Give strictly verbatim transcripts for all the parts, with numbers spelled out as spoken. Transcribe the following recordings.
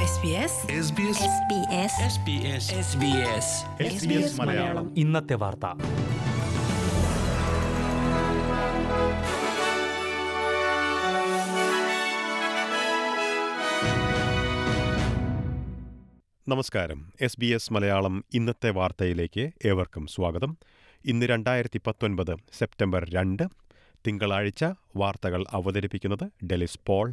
മലയാളം ഇന്നത്തെ വാർത്ത. നമസ്കാരം. എസ് ബി എസ് മലയാളം ഇന്നത്തെ വാർത്തയിലേക്ക് ഏവർക്കും സ്വാഗതം. ഇന്ന് രണ്ടായിരത്തി പത്തൊൻപത് സെപ്റ്റംബർ രണ്ട് തിങ്കളാഴ്ച. വാർത്തകൾ അവതരിപ്പിക്കുന്നത് ഡെലിസ് പോൾ.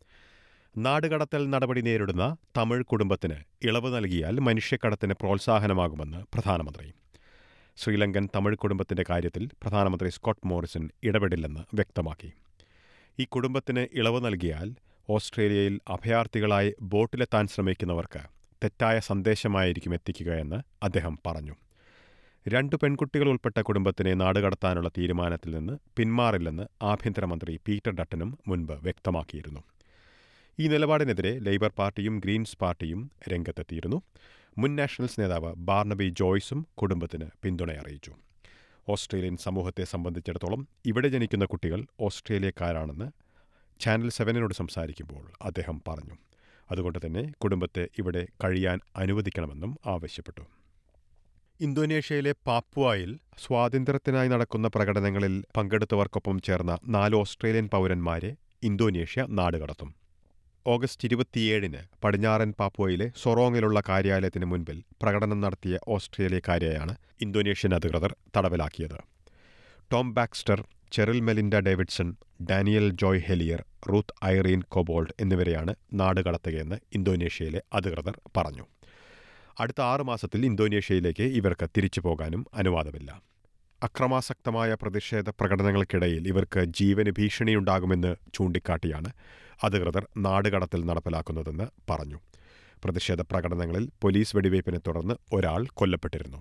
നാടുകടത്തൽ നടപടി നേരിടുന്ന തമിഴ് കുടുംബത്തിന് ഇളവ് നൽകിയാൽ മനുഷ്യക്കടത്തിന് പ്രോത്സാഹനമാകുമെന്ന് പ്രധാനമന്ത്രി. ശ്രീലങ്കൻ തമിഴ് കുടുംബത്തിന്റെ കാര്യത്തിൽ പ്രധാനമന്ത്രി സ്കോട്ട് മോറിസൺ ഇടപെടില്ലെന്ന് വ്യക്തമാക്കി. ഈ കുടുംബത്തിന് ഇളവ് നൽകിയാൽ ഓസ്ട്രേലിയയിൽ അഭയാർത്ഥികളായി ബോട്ടിലെത്താൻ ശ്രമിക്കുന്നവർക്ക് തെറ്റായ സന്ദേശമായിരിക്കും എത്തിക്കുകയെന്ന് അദ്ദേഹം പറഞ്ഞു. രണ്ടു പെൺകുട്ടികൾ ഉൾപ്പെട്ട കുടുംബത്തിനെ നാടുകടത്താനുള്ള തീരുമാനത്തിൽ നിന്ന് പിന്മാറില്ലെന്ന് ആഭ്യന്തരമന്ത്രി പീറ്റർ ഡട്ടനും മുൻപ് വ്യക്തമാക്കിയിരുന്നു. ഈ നിലപാടിനെതിരെ ലേബർ പാർട്ടിയും ഗ്രീൻസ് പാർട്ടിയും രംഗത്തെത്തിയിരുന്നു. മുൻ നാഷണൽസ് നേതാവ് ബാർണബി ജോയ്സും കുടുംബത്തിന് പിന്തുണ അറിയിച്ചു. ഓസ്ട്രേലിയൻ സമൂഹത്തെ സംബന്ധിച്ചിടത്തോളം ഇവിടെ ജനിക്കുന്ന കുട്ടികൾ ഓസ്ട്രേലിയക്കാരാണെന്ന് ചാനൽ സെവനിനോട് സംസാരിക്കുമ്പോൾ അദ്ദേഹം പറഞ്ഞു. അതുകൊണ്ട് തന്നെ കുടുംബത്തെ ഇവിടെ കഴിയാൻ അനുവദിക്കണമെന്നും ആവശ്യപ്പെട്ടു. ഇന്തോനേഷ്യയിലെ പാപ്പുവയിൽ സ്വാതന്ത്ര്യത്തിനായി നടക്കുന്ന പ്രകടനങ്ങളിൽ പങ്കെടുത്തവർക്കൊപ്പം ചേർന്ന നാല് ഓസ്ട്രേലിയൻ പൗരന്മാരെ ഇന്തോനേഷ്യ നാടുകടത്തും. ഓഗസ്റ്റ് ഇരുപത്തിയേഴിന് പടിഞ്ഞാറൻ പാപ്പുവയിലെ സൊറോങ്ങിലുള്ള കാര്യാലയത്തിന് മുൻപിൽ പ്രകടനം നടത്തിയ ഓസ്ട്രേലിയക്കാരെയാണ് ഇന്തോനേഷ്യൻ അധികൃതർ തടവിലാക്കിയത്. Tom Baxter, Cheryl Melinda Davidson, Daniel Joy Hellier, Ruth Irene Cobbold എന്നിവരെയാണ് നാടുകടത്തുകയെന്ന് ഇന്തോനേഷ്യയിലെ അധികൃതർ പറഞ്ഞു. അടുത്ത ആറു മാസത്തിൽ ഇന്തോനേഷ്യയിലേക്ക് ഇവർക്ക് തിരിച്ചു പോകാനും അനുവാദമില്ല. അക്രമാസക്തമായ പ്രതിഷേധ പ്രകടനങ്ങൾക്കിടയിൽ ഇവർക്ക് ജീവന് ഭീഷണിയുണ്ടാകുമെന്ന് ചൂണ്ടിക്കാട്ടിയാണ് അധികൃതർ നാടുകടത്തൽ നടപ്പിലാക്കുന്നതെന്ന് പറഞ്ഞു. പ്രതിഷേധ പ്രകടനങ്ങളിൽ പോലീസ് വെടിവയ്പ്പിനെ തുടർന്ന് ഒരാൾ കൊല്ലപ്പെട്ടിരുന്നു.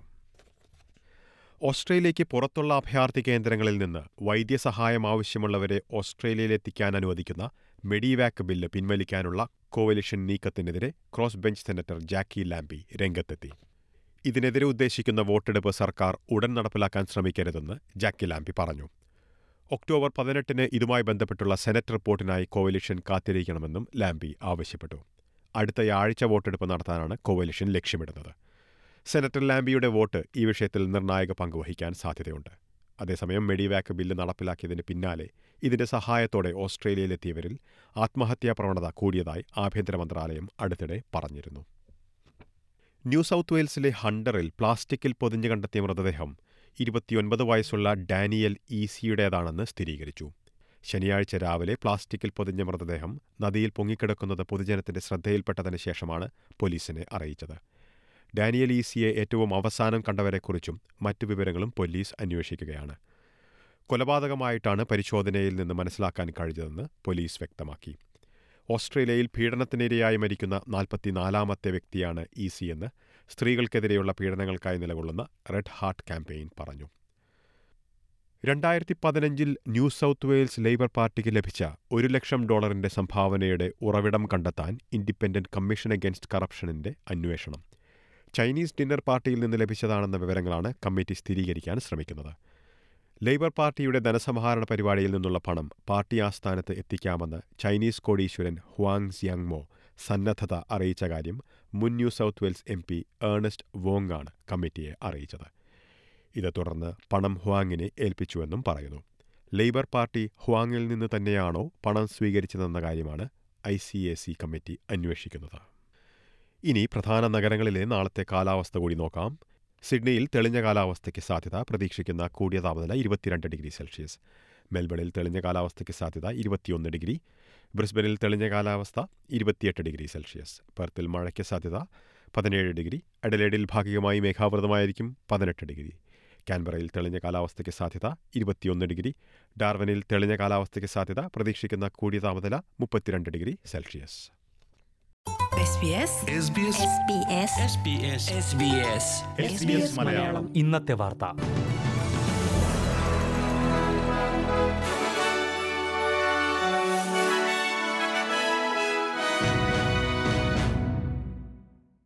ഓസ്ട്രേലിയയ്ക്ക് പുറത്തുള്ള അഭയാർത്ഥി കേന്ദ്രങ്ങളിൽ നിന്ന് വൈദ്യസഹായം ആവശ്യമുള്ളവരെ ഓസ്ട്രേലിയയിലെത്തിക്കാൻ അനുവദിക്കുന്ന മെഡിവാക് ബില്ല് പിൻവലിക്കാനുള്ള കോവലിഷൻ നീക്കത്തിനെതിരെ cross bench senator Jacqui Lambie രംഗത്തെത്തി. ഇതിനെതിരെ ഉദ്ദേശിക്കുന്ന വോട്ടെടുപ്പ് സർക്കാർ ഉടൻ നടപ്പിലാക്കാൻ ശ്രമിക്കരുതെന്ന് ജാക്കി ലാംബി പറഞ്ഞു. ഒക്ടോബർ പതിനെട്ടിന് ഇതുമായി ബന്ധപ്പെട്ടുള്ള സെനറ്റ് റിപ്പോർട്ടിനായി കോവലിഷൻ കാത്തിരിക്കണമെന്നും ലാംബി ആവശ്യപ്പെട്ടു. അടുത്തയാഴ്ച വോട്ടെടുപ്പ് നടത്താനാണ് കോവലിഷൻ ലക്ഷ്യമിടുന്നത്. സെനറ്റർ ലാംബിയുടെ വോട്ട് ഈ വിഷയത്തിൽ നിർണായക പങ്കുവഹിക്കാൻ സാധ്യതയുണ്ട്. അതേസമയം മെഡിവാക് ബില്ല് നടപ്പിലാക്കിയതിന് പിന്നാലെ ഇതിന്റെ സഹായത്തോടെ ഓസ്ട്രേലിയയിലെത്തിയവരിൽ ആത്മഹത്യാ പ്രവണത കൂടിയതായി ആഭ്യന്തര മന്ത്രാലയം അടുത്തിടെ പറഞ്ഞിരുന്നു. ന്യൂ സൗത്ത് വെയിൽസിലെ ഹണ്ടറിൽ പ്ലാസ്റ്റിക്കിൽ പൊതിഞ്ഞു കണ്ടെത്തിയ മൃതദേഹം ഇരുപത്തിയൊൻപത് വയസ്സുള്ള ഡാനിയൽ ഈസിയുടേതാണെന്ന് സ്ഥിരീകരിച്ചു. ശനിയാഴ്ച രാവിലെ പ്ലാസ്റ്റിക്കിൽ പൊതിഞ്ഞ മൃതദേഹം നദിയിൽ പൊങ്ങിക്കിടക്കുന്നത് പൊതുജനത്തിന്റെ ശ്രദ്ധയിൽപ്പെട്ടതിന് ശേഷമാണ് പോലീസിനെ അറിയിച്ചത്. ഡാനിയൽ ഈസിയെ ഏറ്റവും അവസാനം കണ്ടവരെക്കുറിച്ചും മറ്റു വിവരങ്ങളും പോലീസ് അന്വേഷിക്കുകയാണ്. കൊലപാതകമായിട്ടാണ് പരിശോധനയിൽ നിന്ന് മനസ്സിലാക്കാൻ കഴിഞ്ഞതെന്ന് പോലീസ് വ്യക്തമാക്കി. ഓസ്ട്രേലിയയിൽ പീഡനത്തിനിരയായി മരിക്കുന്ന നാൽപ്പത്തിനാലാമത്തെ വ്യക്തിയാണ് ഈസിയെന്ന് സ്ത്രീകൾക്കെതിരെയുള്ള പീഡനങ്ങൾക്കായി നിലകൊള്ളുന്ന റെഡ് ഹാർട്ട് ക്യാമ്പയിൻ പറഞ്ഞു. രണ്ടായിരത്തി പതിനഞ്ചിൽ ന്യൂ സൗത്ത് വെയിൽസ് ലേബർ പാർട്ടിക്ക് ലഭിച്ച ഒരു ലക്ഷം ഡോളറിന്റെ സംഭാവനയുടെ ഉറവിടം കണ്ടെത്താൻ ഇൻഡിപെൻഡന്റ് കമ്മീഷൻ അഗേൻസ്റ്റ് കറപ്ഷനിന്റെ അന്വേഷണം. ചൈനീസ് ഡിന്നർ പാർട്ടിയിൽ നിന്ന് ലഭിച്ചതാണെന്ന വിവരങ്ങളാണ് കമ്മിറ്റി സ്ഥിരീകരിക്കാൻ ശ്രമിക്കുന്നത്. ലേബർ പാർട്ടിയുടെ ധനസമാഹരണ പരിപാടിയിൽ നിന്നുള്ള പണം പാർട്ടി ആസ്ഥാനത്ത് എത്തിക്കാമെന്ന് ചൈനീസ് കോടീശ്വരൻ ഹുവാങ് സിയാങ്മോ സന്നദ്ധത അറിയിച്ച കാര്യം മുൻ New South Wales M P Ernest Wong ആണ് കമ്മിറ്റിയെ അറിയിച്ചത്. ഇതേ തുടർന്ന് പണം ഹുവാങ്ങിനെ ഏൽപ്പിച്ചുവെന്നും പറയുന്നു. ലേബർ പാർട്ടി ഹുവാങ്ങിൽ നിന്ന് തന്നെയാണോ പണം സ്വീകരിച്ചതെന്ന കാര്യമാണ് I C A C committee അന്വേഷിക്കുന്നത്. ഇനി പ്രധാന നഗരങ്ങളിലെ നാളത്തെ കാലാവസ്ഥ കൂടി നോക്കാം. സിഡ്നിയിൽ തെളിഞ്ഞ കാലാവസ്ഥയ്ക്ക് സാധ്യത. പ്രതീക്ഷിക്കുന്ന കൂടിയ താപനില ഇരുപത്തിരണ്ട് ഡിഗ്രി സെൽഷ്യസ്. മെൽബണിൽ തെളിഞ്ഞ കാലാവസ്ഥയ്ക്ക് സാധ്യത ഇരുപത്തിയൊന്ന് ഡിഗ്രി. ബ്രിസ്ബനിൽ തെളിഞ്ഞ കാലാവസ്ഥ ഇരുപത്തിയെട്ട് ഡിഗ്രി സെൽഷ്യസ്. പെർത്തിൽ മഴയ്ക്ക് സാധ്യത പതിനേഴ് ഡിഗ്രി. അഡലേഡിൽ ഭാഗികമായി മേഘാവൃതമായിരിക്കും പതിനെട്ട് ഡിഗ്രി. കാൻബറയിൽ തെളിഞ്ഞ കാലാവസ്ഥയ്ക്ക് സാധ്യത ഇരുപത്തിയൊന്ന് ഡിഗ്രി. ഡാർവനിൽ തെളിഞ്ഞ കാലാവസ്ഥയ്ക്ക് സാധ്യത. പ്രതീക്ഷിക്കുന്ന കൂടിയ താപനില മുപ്പത്തിരണ്ട് ഡിഗ്രി സെൽഷ്യസ്. ഇന്നത്തെ വാർത്ത.